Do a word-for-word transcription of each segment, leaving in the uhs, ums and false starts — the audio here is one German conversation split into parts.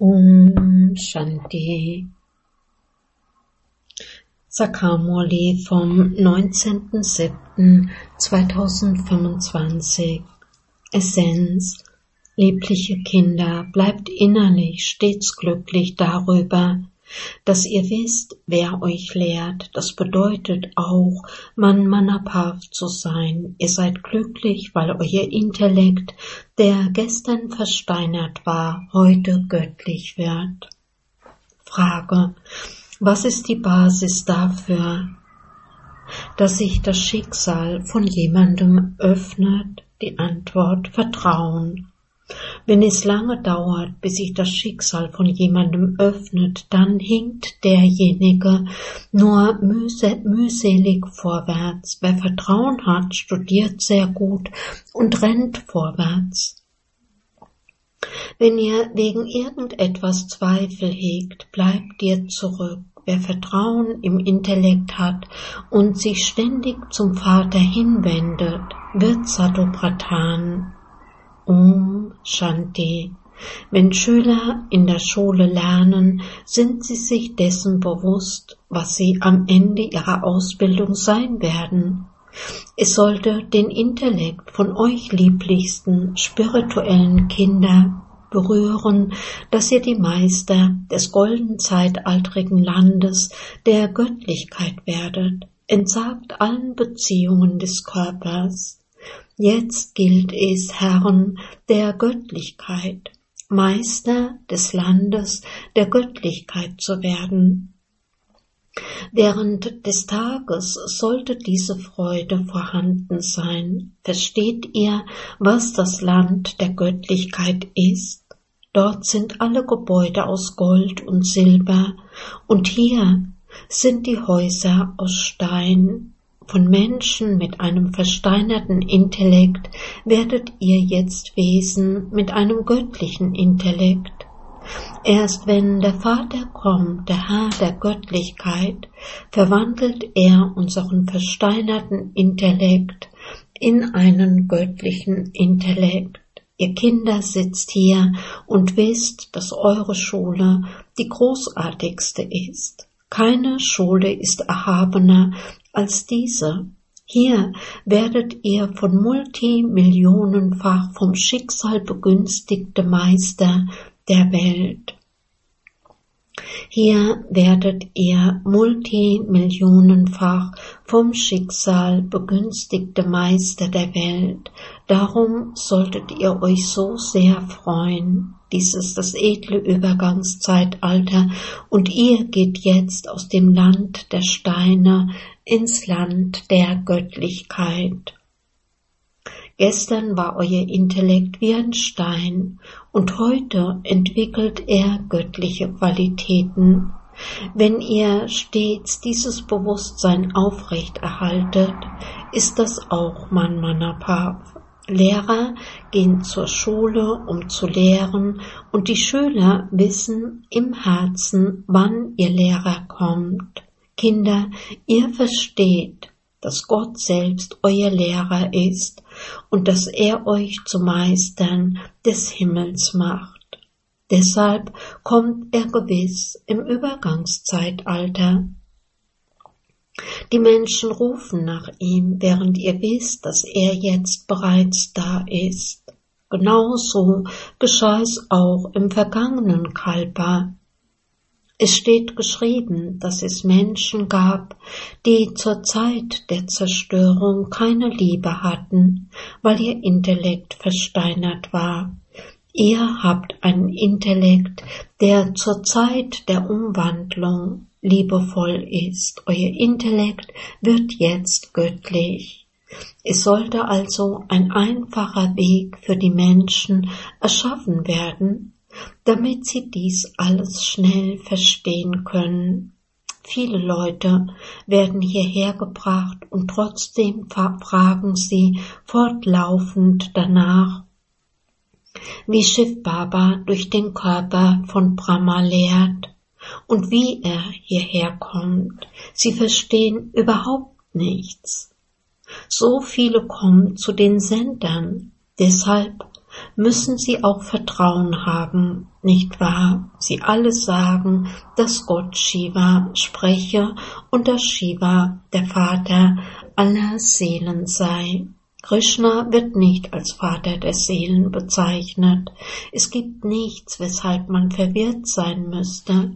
Om Shanti. Sakamurli vom neunzehnten siebten zweitausendfünfundzwanzig. Essenz: Liebliche Kinder, bleibt innerlich stets glücklich darüber, dass ihr wisst, wer euch lehrt. Das bedeutet auch, Man Manapāv zu sein. Ihr seid glücklich, weil euer Intellekt, der gestern versteinert war, heute göttlich wird. Frage: Was ist die Basis dafür, dass sich das Schicksal von jemandem öffnet? Die Antwort: Vertrauen. Wenn es lange dauert, bis sich das Schicksal von jemandem öffnet, dann hinkt derjenige nur mühselig vorwärts. Wer Vertrauen hat, studiert sehr gut und rennt vorwärts. Wenn ihr wegen irgendetwas Zweifel hegt, bleibt ihr zurück. Wer Vertrauen im Intellekt hat und sich ständig zum Vater hinwendet, wird Satopradhan. Om Shanti. Wenn Schüler in der Schule lernen, sind sie sich dessen bewusst, was sie am Ende ihrer Ausbildung sein werden. Es sollte den Intellekt von euch lieblichsten spirituellen Kinder berühren, dass ihr die Meister des golden zeitaltrigen Landes der Göttlichkeit werdet, entsagt allen Beziehungen des Körpers. Jetzt gilt es, Herren der Göttlichkeit, Meister des Landes der Göttlichkeit zu werden. Während des Tages sollte diese Freude vorhanden sein. Versteht ihr, was das Land der Göttlichkeit ist? Dort sind alle Gebäude aus Gold und Silber, und hier sind die Häuser aus Stein. Von Menschen mit einem versteinerten Intellekt werdet ihr jetzt Wesen mit einem göttlichen Intellekt. Erst wenn der Vater kommt, der Herr der Göttlichkeit, verwandelt er unseren versteinerten Intellekt in einen göttlichen Intellekt. Ihr Kinder sitzt hier und wisst, dass eure Schule die großartigste ist. Keine Schule ist erhabener als diese. Hier werdet ihr von multimillionenfach vom Schicksal begünstigte Meister der Welt. Hier werdet ihr multimillionenfach vom Schicksal begünstigte Meister der Welt. Darum solltet ihr euch so sehr freuen. Dies ist das edle Übergangszeitalter, und ihr geht jetzt aus dem Land der Steine ins Land der Göttlichkeit. Gestern war euer Intellekt wie ein Stein, und heute entwickelt er göttliche Qualitäten. Wenn ihr stets dieses Bewusstsein aufrechterhaltet, ist das auch Man Manapāv. Lehrer gehen zur Schule, um zu lehren, und die Schüler wissen im Herzen, wann ihr Lehrer kommt. Kinder, ihr versteht, dass Gott selbst euer Lehrer ist und dass er euch zu Meistern des Himmels macht. Deshalb kommt er gewiss im Übergangszeitalter. Die Menschen rufen nach ihm, während ihr wisst, dass er jetzt bereits da ist. Genauso geschah es auch im vergangenen Kalpa. Es steht geschrieben, dass es Menschen gab, die zur Zeit der Zerstörung keine Liebe hatten, weil ihr Intellekt versteinert war. Ihr habt einen Intellekt, der zur Zeit der Umwandlung liebevoll ist. Euer Intellekt wird jetzt göttlich. Es sollte also ein einfacher Weg für die Menschen erschaffen werden, damit sie dies alles schnell verstehen können. Viele Leute werden hierher gebracht und trotzdem fragen sie fortlaufend danach, wie Shiv Baba durch den Körper von Brahma lehrt und wie er hierher kommt. Sie verstehen überhaupt nichts. So viele kommen zu den Sendern. Deshalb müssen sie auch Vertrauen haben, nicht wahr? Sie alle sagen, dass Gott Shiva spreche und dass Shiva der Vater aller Seelen sei. Krishna wird nicht als Vater der Seelen bezeichnet. Es gibt nichts, weshalb man verwirrt sein müsste.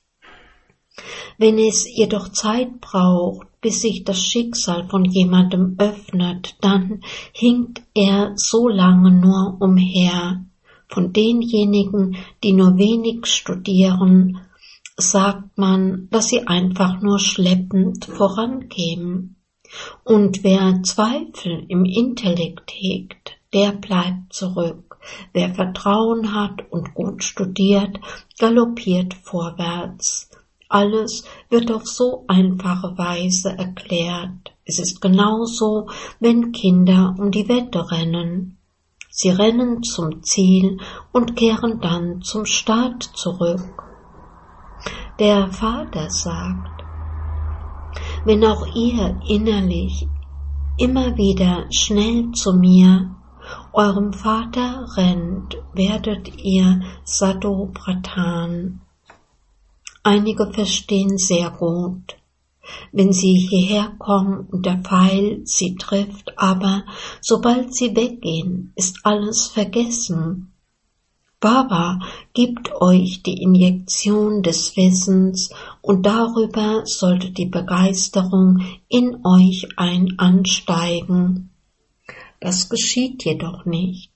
Wenn es jedoch Zeit braucht, bis sich das Schicksal von jemandem öffnet, dann hinkt er so lange nur umher. Von denjenigen, die nur wenig studieren, sagt man, dass sie einfach nur schleppend vorankämen. Und wer Zweifel im Intellekt hegt, der bleibt zurück. Wer Vertrauen hat und gut studiert, galoppiert vorwärts. Alles wird auf so einfache Weise erklärt. Es ist genauso, wenn Kinder um die Wette rennen. Sie rennen zum Ziel und kehren dann zum Start zurück. Der Vater sagt, wenn auch ihr innerlich immer wieder schnell zu mir, eurem Vater rennt, werdet ihr Sado Pradhan. Einige verstehen sehr gut, wenn sie hierher kommen und der Pfeil sie trifft, aber sobald sie weggehen, ist alles vergessen. Baba gibt euch die Injektion des Wissens und darüber sollte die Begeisterung in euch ein ansteigen. Das geschieht jedoch nicht.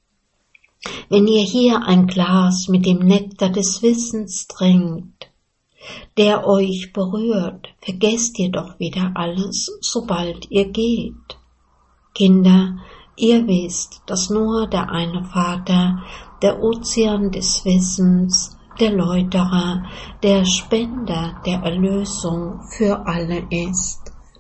Wenn ihr hier ein Glas mit dem Nektar des Wissens trinkt, der euch berührt, vergesst ihr doch wieder alles, sobald ihr geht. Kinder, ihr wisst, dass nur der eine Vater, der Ozean des Wissens, der Läuterer, der Spender der Erlösung für alle ist.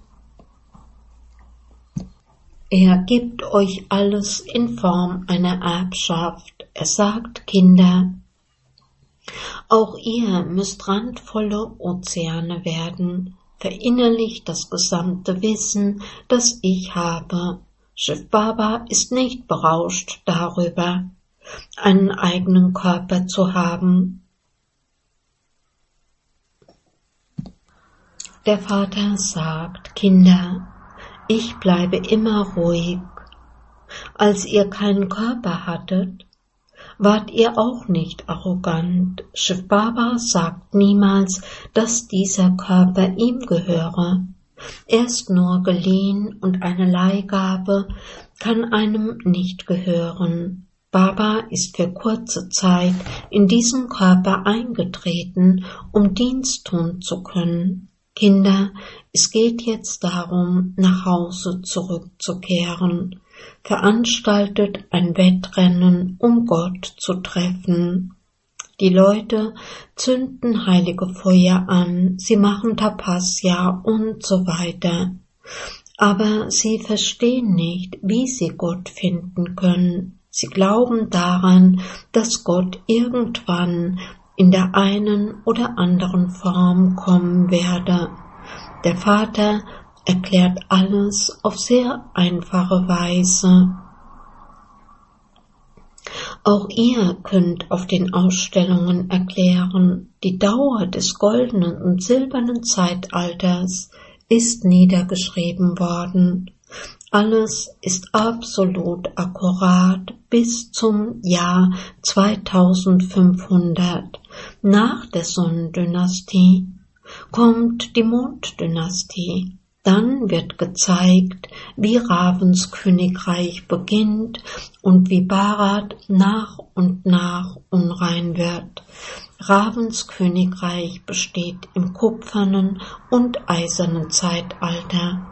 Er gibt euch alles in Form einer Erbschaft. Er sagt, Kinder, auch ihr müsst randvolle Ozeane werden, verinnerlicht das gesamte Wissen, das ich habe. Shiv Baba ist nicht berauscht darüber, einen eigenen Körper zu haben. Der Vater sagt, Kinder, ich bleibe immer ruhig. Als ihr keinen Körper hattet, wart ihr auch nicht arrogant. Shiv Baba sagt niemals, dass dieser Körper ihm gehöre. Er ist nur geliehen und eine Leihgabe kann einem nicht gehören. Baba ist für kurze Zeit in diesen Körper eingetreten, um Dienst tun zu können. Kinder, es geht jetzt darum, nach Hause zurückzukehren. Veranstaltet ein Wettrennen, um Gott zu treffen. Die Leute zünden heilige Feuer an, sie machen Tapasya und so weiter. Aber sie verstehen nicht, wie sie Gott finden können. Sie glauben daran, dass Gott irgendwann in der einen oder anderen Form kommen werde. Der Vater erklärt alles auf sehr einfache Weise. Auch ihr könnt auf den Ausstellungen erklären, die Dauer des goldenen und silbernen Zeitalters ist niedergeschrieben worden. Alles ist absolut akkurat bis zum Jahr zweitausendfünfhundert. Nach der Sonnendynastie kommt die Monddynastie. Dann wird gezeigt, wie Ravens Königreich beginnt und wie Bharat nach und nach unrein wird. Ravens Königreich besteht im kupfernen und eisernen Zeitalter.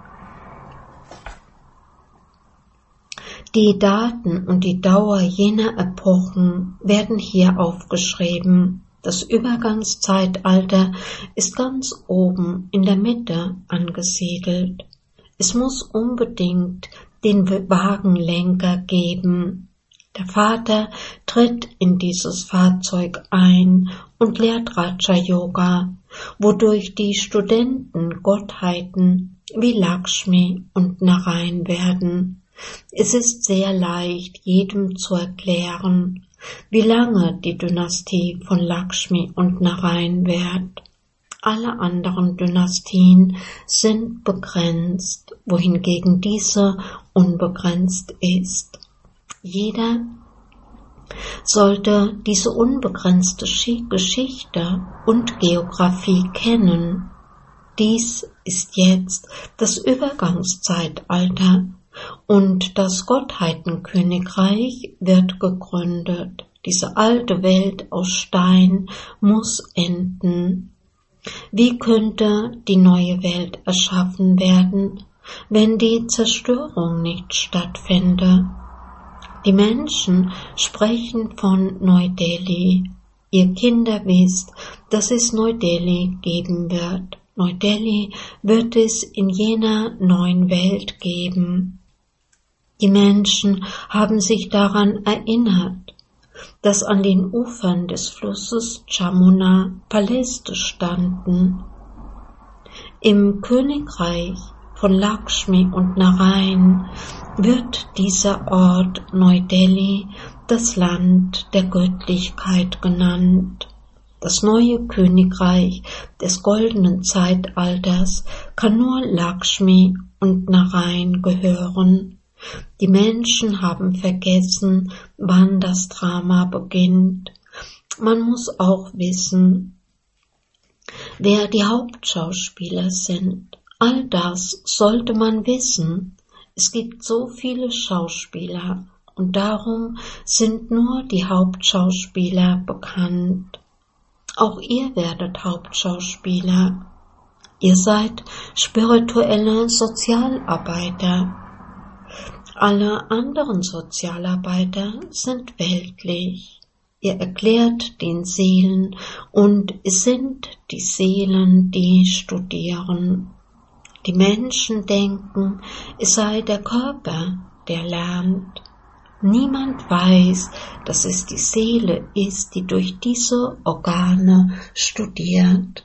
Die Daten und die Dauer jener Epochen werden hier aufgeschrieben. Das Übergangszeitalter ist ganz oben in der Mitte angesiedelt. Es muss unbedingt den Wagenlenker geben. Der Vater tritt in dieses Fahrzeug ein und lehrt Raja Yoga, wodurch die Studenten Gottheiten wie Lakshmi und Narayan werden. Es ist sehr leicht, jedem zu erklären, wie lange die Dynastie von Lakshmi und Narayan währt. Alle anderen Dynastien sind begrenzt, wohingegen diese unbegrenzt ist. Jeder sollte diese unbegrenzte Geschichte und Geografie kennen. Dies ist jetzt das Übergangszeitalter und das Gottheitenkönigreich wird gegründet. Diese alte Welt aus Stein muss enden. Wie könnte die neue Welt erschaffen werden, wenn die Zerstörung nicht stattfände? Die Menschen sprechen von Neu-Delhi. Ihr Kinder wisst, dass es Neu-Delhi geben wird. Neu-Delhi wird es in jener neuen Welt geben. Die Menschen haben sich daran erinnert, dass an den Ufern des Flusses Jamuna Paläste standen. Im Königreich von Lakshmi und Narayan wird dieser Ort Neu-Delhi das Land der Göttlichkeit genannt. Das neue Königreich des goldenen Zeitalters kann nur Lakshmi und Narayan gehören. Die Menschen haben vergessen, wann das Drama beginnt. Man muss auch wissen, wer die Hauptschauspieler sind. All das sollte man wissen. Es gibt so viele Schauspieler und darum sind nur die Hauptschauspieler bekannt. Auch ihr werdet Hauptschauspieler. Ihr seid spirituelle Sozialarbeiter. Alle anderen Sozialarbeiter sind weltlich. Ihr erklärt den Seelen und es sind die Seelen, die studieren. Die Menschen denken, es sei der Körper, der lernt. Niemand weiß, dass es die Seele ist, die durch diese Organe studiert.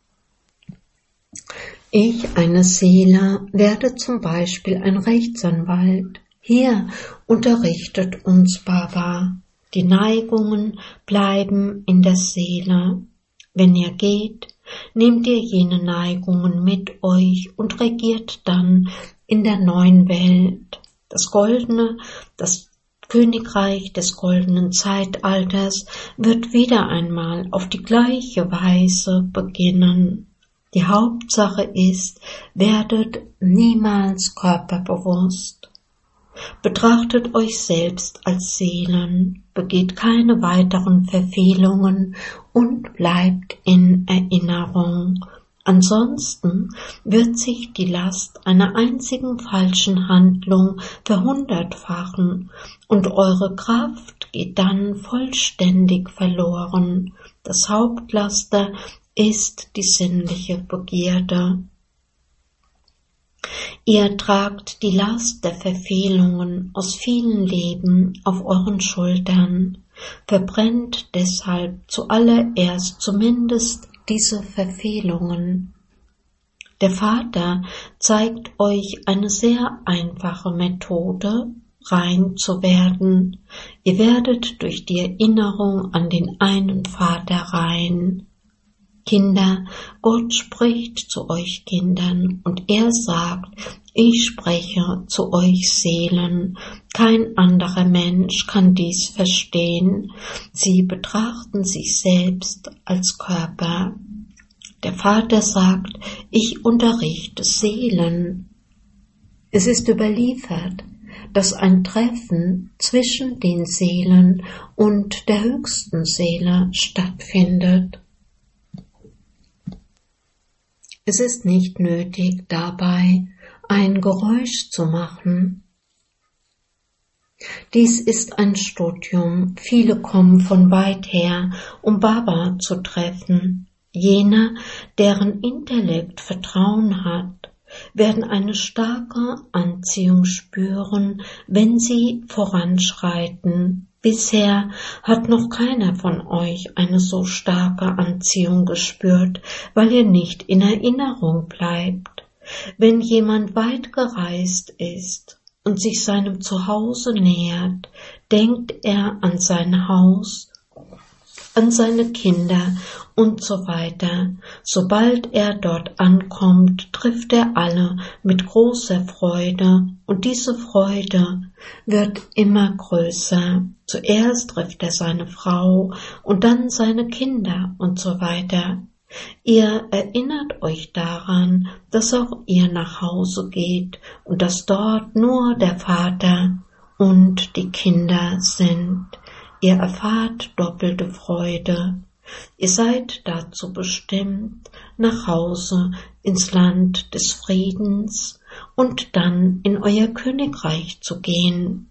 Ich, eine Seele, werde zum Beispiel ein Rechtsanwalt. Hier unterrichtet uns Baba. Die Neigungen bleiben in der Seele. Wenn ihr geht, nehmt ihr jene Neigungen mit euch und regiert dann in der neuen Welt. Das goldene, das Königreich des goldenen Zeitalters wird wieder einmal auf die gleiche Weise beginnen. Die Hauptsache ist, werdet niemals körperbewusst. Betrachtet euch selbst als Seelen, begeht keine weiteren Verfehlungen und bleibt in Erinnerung. Ansonsten wird sich die Last einer einzigen falschen Handlung verhundertfachen und eure Kraft geht dann vollständig verloren. Das Hauptlaster ist die sinnliche Begierde. Ihr tragt die Last der Verfehlungen aus vielen Leben auf euren Schultern, verbrennt deshalb zuallererst zumindest diese Verfehlungen. Der Vater zeigt euch eine sehr einfache Methode, rein zu werden. Ihr werdet durch die Erinnerung an den einen Vater rein. Kinder, Gott spricht zu euch Kindern und er sagt, ich spreche zu euch Seelen. Kein anderer Mensch kann dies verstehen. Sie betrachten sich selbst als Körper. Der Vater sagt, ich unterrichte Seelen. Es ist überliefert, dass ein Treffen zwischen den Seelen und der höchsten Seele stattfindet. Es ist nicht nötig, dabei ein Geräusch zu machen. Dies ist ein Studium. Viele kommen von weit her, um Baba zu treffen. Jene, deren Intellekt Vertrauen hat, werden eine starke Anziehung spüren, wenn sie voranschreiten. Bisher hat noch keiner von euch eine so starke Anziehung gespürt, weil ihr nicht in Erinnerung bleibt. Wenn jemand weit gereist ist, und sich seinem Zuhause nähert, denkt er an sein Haus, an seine Kinder und so weiter. Sobald er dort ankommt, trifft er alle mit großer Freude, und diese Freude wird immer größer. Zuerst trifft er seine Frau und dann seine Kinder und so weiter. Ihr erinnert euch daran, dass auch ihr nach Hause geht und dass dort nur der Vater und die Kinder sind. Ihr erfahrt doppelte Freude. Ihr seid dazu bestimmt, nach Hause ins Land des Friedens und dann in euer Königreich zu gehen.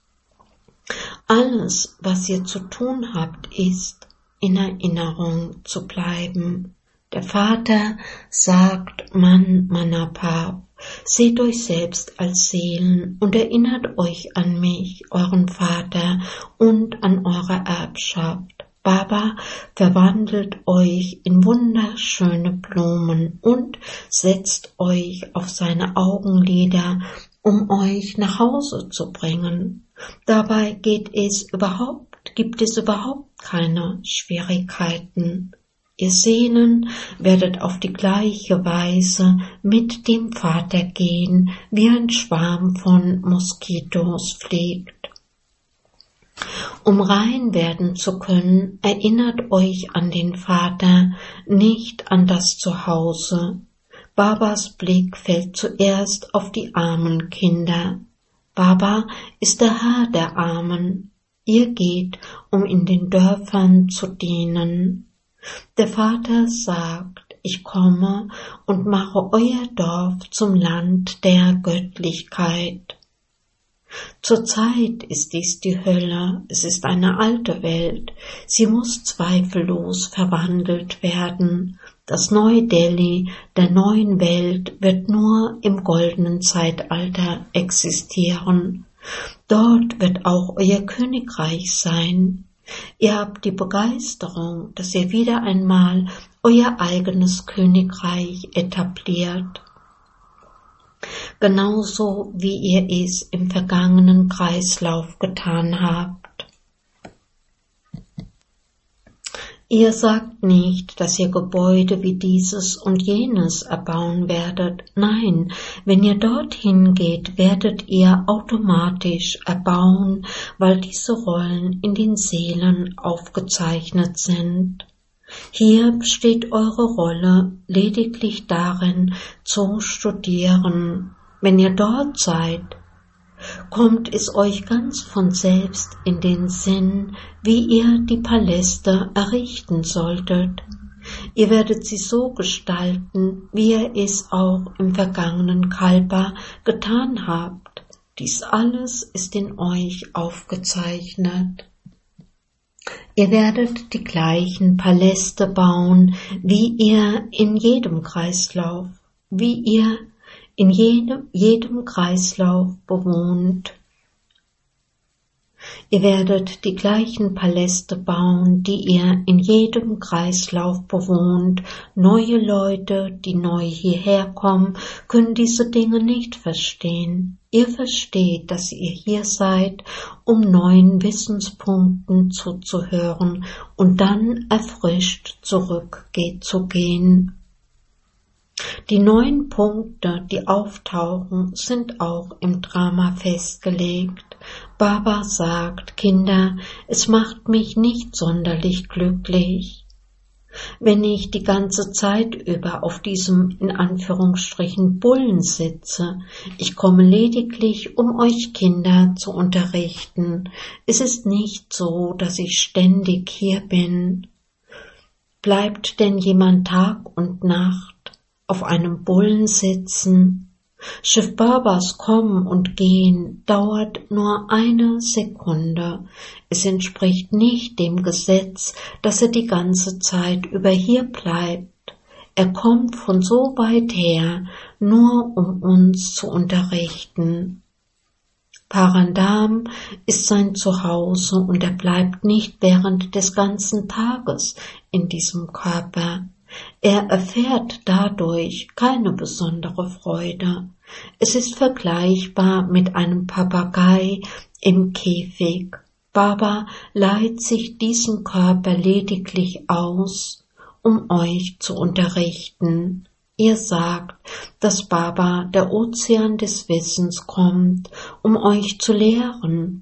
Alles, was ihr zu tun habt, ist, in Erinnerung zu bleiben. Der Vater sagt Man Manapa, seht euch selbst als Seelen und erinnert euch an mich, euren Vater, und an eure Erbschaft. Baba verwandelt euch in wunderschöne Blumen und setzt euch auf seine Augenlider, um euch nach Hause zu bringen. Dabei geht es überhaupt, gibt es überhaupt keine Schwierigkeiten. Ihr Seelen werdet auf die gleiche Weise mit dem Vater gehen, wie ein Schwarm von Moskitos fliegt. Um rein werden zu können, erinnert euch an den Vater, nicht an das Zuhause. Babas Blick fällt zuerst auf die armen Kinder. Baba ist der Herr der Armen. Ihr geht, um in den Dörfern zu dienen. Der Vater sagt, ich komme und mache euer Dorf zum Land der Göttlichkeit. Zurzeit ist dies die Hölle, es ist eine alte Welt, sie muss zweifellos verwandelt werden. Das Neu-Delhi der neuen Welt wird nur im goldenen Zeitalter existieren. Dort wird auch euer Königreich sein. Ihr habt die Begeisterung, dass ihr wieder einmal euer eigenes Königreich etabliert. Genauso wie ihr es im vergangenen Kreislauf getan habt. Ihr sagt nicht, dass ihr Gebäude wie dieses und jenes erbauen werdet. Nein, wenn ihr dorthin geht, werdet ihr automatisch erbauen, weil diese Rollen in den Seelen aufgezeichnet sind. Hier besteht eure Rolle lediglich darin, zu studieren. Wenn ihr dort seid, kommt es euch ganz von selbst in den Sinn, wie ihr die Paläste errichten solltet. Ihr werdet sie so gestalten, wie ihr es auch im vergangenen Kalpa getan habt. Dies alles ist in euch aufgezeichnet. Ihr werdet die gleichen Paläste bauen, wie ihr in jedem Kreislauf, wie ihr in jedem, jedem Kreislauf bewohnt. Ihr werdet die gleichen Paläste bauen, die ihr in jedem Kreislauf bewohnt. Neue Leute, die neu hierher kommen, können diese Dinge nicht verstehen. Ihr versteht, dass ihr hier seid, um neuen Wissenspunkten zuzuhören und dann erfrischt zurückzugehen. Die neun Punkte, die auftauchen, sind auch im Drama festgelegt. Baba sagt, Kinder, es macht mich nicht sonderlich glücklich, wenn ich die ganze Zeit über auf diesem in Anführungsstrichen Bullen sitze. Ich komme lediglich, um euch Kinder zu unterrichten. Es ist nicht so, dass ich ständig hier bin. Bleibt denn jemand Tag und Nacht auf einem Bullen sitzen? Schiff Babas kommen und gehen dauert nur eine Sekunde. Es entspricht nicht dem Gesetz, dass er die ganze Zeit über hier bleibt. Er kommt von so weit her, nur um uns zu unterrichten. Parandam ist sein Zuhause und er bleibt nicht während des ganzen Tages in diesem Körper. Er erfährt dadurch keine besondere Freude. Es ist vergleichbar mit einem Papagei im Käfig. Baba leiht sich diesen Körper lediglich aus, um euch zu unterrichten. Ihr sagt, dass Baba, der Ozean des Wissens, kommt, um euch zu lehren.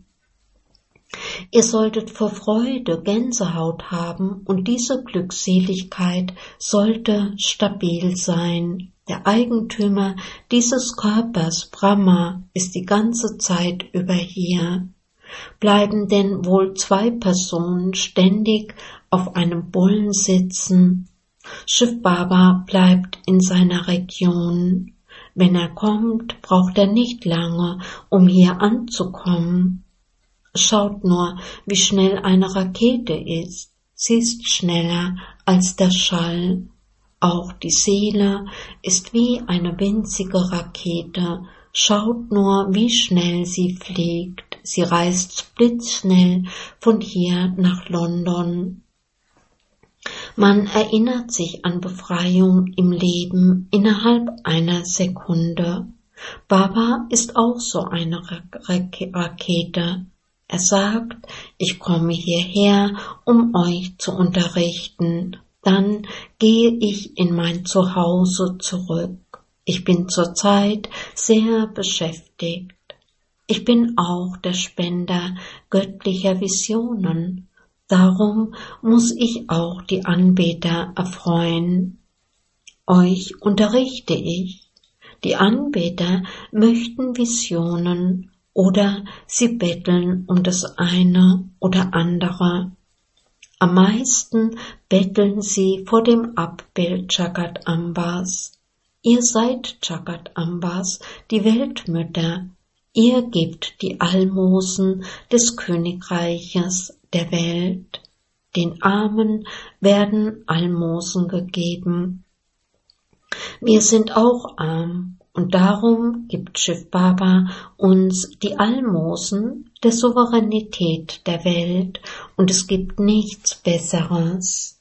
Ihr solltet vor Freude Gänsehaut haben und diese Glückseligkeit sollte stabil sein. Der Eigentümer dieses Körpers, Brahma, ist die ganze Zeit über hier. Bleiben denn wohl zwei Personen ständig auf einem Bullen sitzen? Shiv Baba bleibt in seiner Region. Wenn er kommt, braucht er nicht lange, um hier anzukommen. Schaut nur, wie schnell eine Rakete ist. Sie ist schneller als der Schall. Auch die Seele ist wie eine winzige Rakete. Schaut nur, wie schnell sie fliegt. Sie reist blitzschnell von hier nach London. Man erinnert sich an Befreiung im Leben innerhalb einer Sekunde. Baba ist auch so eine Rakete. Er sagt, ich komme hierher, um euch zu unterrichten. Dann gehe ich in mein Zuhause zurück. Ich bin zurzeit sehr beschäftigt. Ich bin auch der Spender göttlicher Visionen. Darum muss ich auch die Anbeter erfreuen. Euch unterrichte ich. Die Anbeter möchten Visionen oder sie betteln um das eine oder andere. Am meisten betteln sie vor dem Abbild Jagadambas. Ihr seid Jagadambas, die Weltmütter. Ihr gebt die Almosen des Königreiches der Welt. Den Armen werden Almosen gegeben. Wir sind auch arm. Und darum gibt Shiv Baba uns die Almosen der Souveränität der Welt und es gibt nichts Besseres.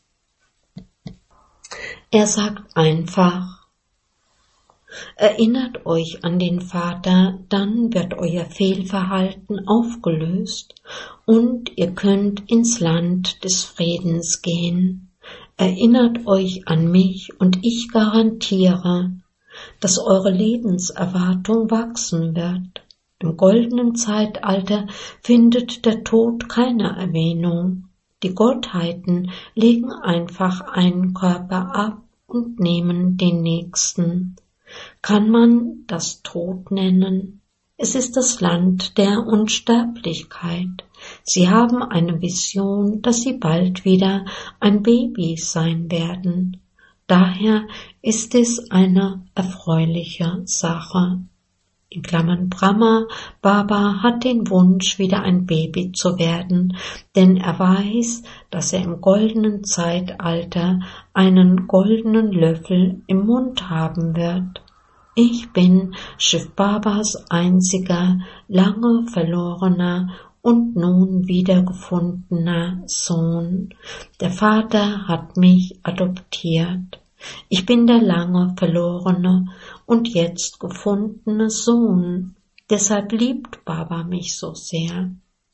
Er sagt einfach, erinnert euch an den Vater, dann wird euer Fehlverhalten aufgelöst und ihr könnt ins Land des Friedens gehen. Erinnert euch an mich und ich garantiere, dass eure Lebenserwartung wachsen wird. Im goldenen Zeitalter findet der Tod keine Erwähnung. Die Gottheiten legen einfach einen Körper ab und nehmen den nächsten. Kann man das Tod nennen? Es ist das Land der Unsterblichkeit. Sie haben eine Vision, dass sie bald wieder ein Baby sein werden. Daher ist es eine erfreuliche Sache. In Klammern Brahma Baba hat den Wunsch, wieder ein Baby zu werden, denn er weiß, dass er im goldenen Zeitalter einen goldenen Löffel im Mund haben wird. Ich bin Shiv Babas einziger, lange verlorener und nun wiedergefundener Sohn. Der Vater hat mich adoptiert. Ich bin der lange verlorene und jetzt gefundene Sohn. Deshalb liebt Baba mich so sehr.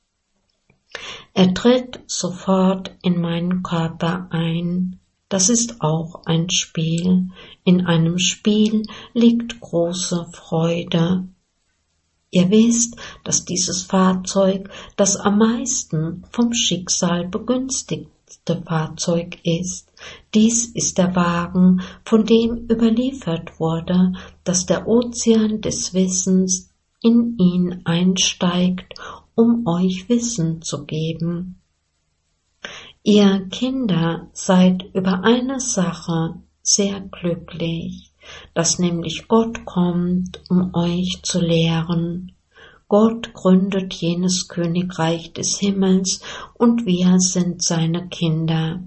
Er tritt sofort in meinen Körper ein. Das ist auch ein Spiel. In einem Spiel liegt große Freude. Ihr wisst, dass dieses Fahrzeug das am meisten vom Schicksal begünstigte Fahrzeug ist. Dies ist der Wagen, von dem überliefert wurde, dass der Ozean des Wissens in ihn einsteigt, um euch Wissen zu geben. Ihr Kinder seid über eine Sache sehr glücklich, dass nämlich Gott kommt, um euch zu lehren. Gott gründet jenes Königreich des Himmels und wir sind seine Kinder.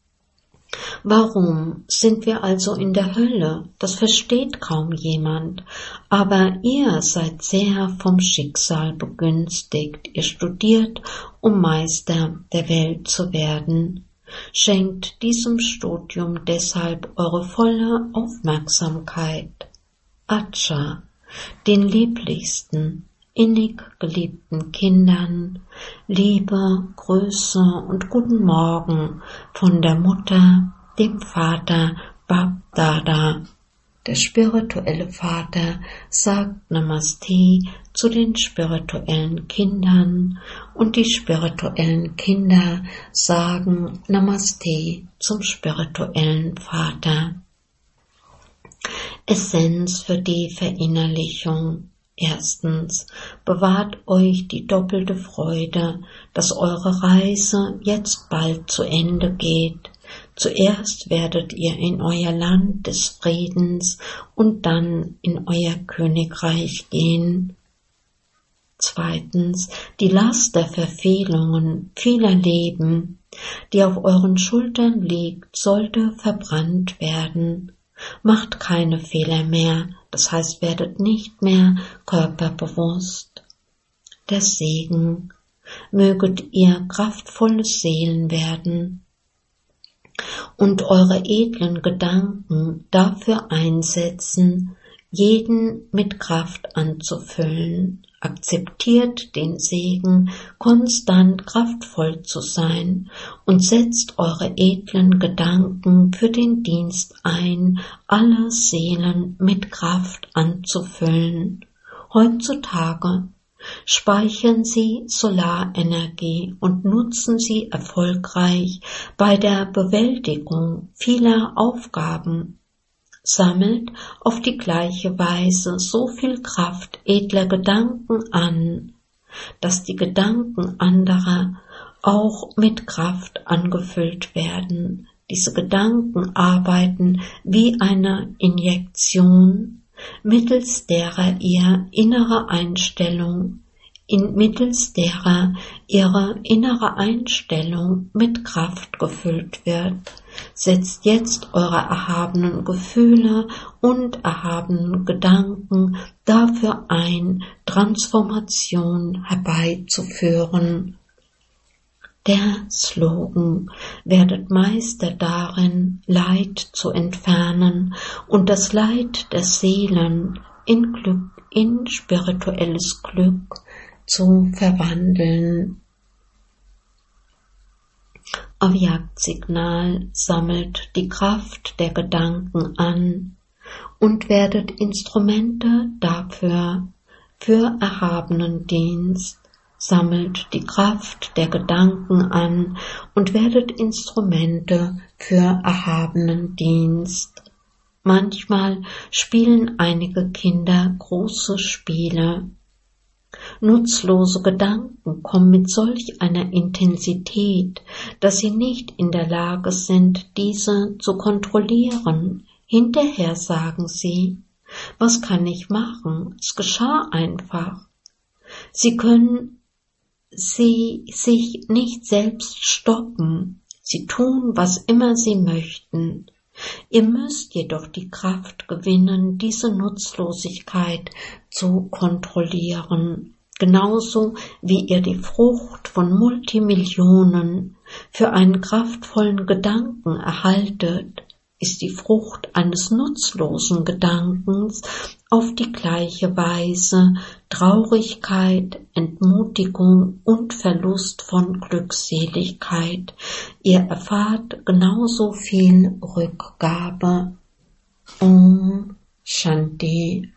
Warum sind wir also in der Hölle? Das versteht kaum jemand. Aber ihr seid sehr vom Schicksal begünstigt. Ihr studiert, um Meister der Welt zu werden. Schenkt diesem Studium deshalb eure volle Aufmerksamkeit. Acha, den lieblichsten, innig geliebten Kindern, Liebe, Grüße und guten Morgen von der Mutter, dem Vater Bap Dada. Der spirituelle Vater sagt Namaste zu den spirituellen Kindern und die spirituellen Kinder sagen Namaste zum spirituellen Vater. Essenz für die Verinnerlichung. Erstens, bewahrt euch die doppelte Freude, dass eure Reise jetzt bald zu Ende geht. Zuerst werdet ihr in euer Land des Friedens und dann in euer Königreich gehen. Zweitens, die Last der Verfehlungen vieler Leben, die auf euren Schultern liegt, sollte verbrannt werden. Macht keine Fehler mehr, das heißt, werdet nicht mehr körperbewusst. Der Segen, möget ihr kraftvolle Seelen werden und eure edlen Gedanken dafür einsetzen, jeden mit Kraft anzufüllen. Akzeptiert den Segen, konstant kraftvoll zu sein und setzt eure edlen Gedanken für den Dienst ein, alle Seelen mit Kraft anzufüllen. Heutzutage speichern Sie Solarenergie und nutzen sie erfolgreich bei der Bewältigung vieler Aufgaben. Sammelt auf die gleiche Weise so viel Kraft edler Gedanken an, dass die Gedanken anderer auch mit Kraft angefüllt werden. Diese Gedanken arbeiten wie eine Injektion, mittels derer ihr innere Einstellung, in mittels derer ihre innere Einstellung mit Kraft gefüllt wird. Setzt jetzt eure erhabenen Gefühle und erhabenen Gedanken dafür ein, Transformation herbeizuführen. Der Slogan: Werdet Meister darin, Leid zu entfernen und das Leid der Seelen in Glück, in spirituelles Glück zu verwandeln. Avyakt-Signal: Sammelt die Kraft der Gedanken an und werdet Instrumente dafür, für erhabenen Dienst. Sammelt die Kraft der Gedanken an und werdet Instrumente für erhabenen Dienst. Manchmal spielen einige Kinder große Spiele. Nutzlose Gedanken kommen mit solch einer Intensität, dass sie nicht in der Lage sind, diese zu kontrollieren. Hinterher sagen sie: Was kann ich machen? Es geschah einfach. Sie können sie sich nicht selbst stoppen. Sie tun, was immer sie möchten. Ihr müsst jedoch die Kraft gewinnen, diese Nutzlosigkeit zu kontrollieren. Genauso wie ihr die Frucht von Multimillionen für einen kraftvollen Gedanken erhaltet, ist die Frucht eines nutzlosen Gedankens auf die gleiche Weise Traurigkeit, Entmutigung und Verlust von Glückseligkeit. Ihr erfahrt genauso viel Rückgabe. Om Shanti.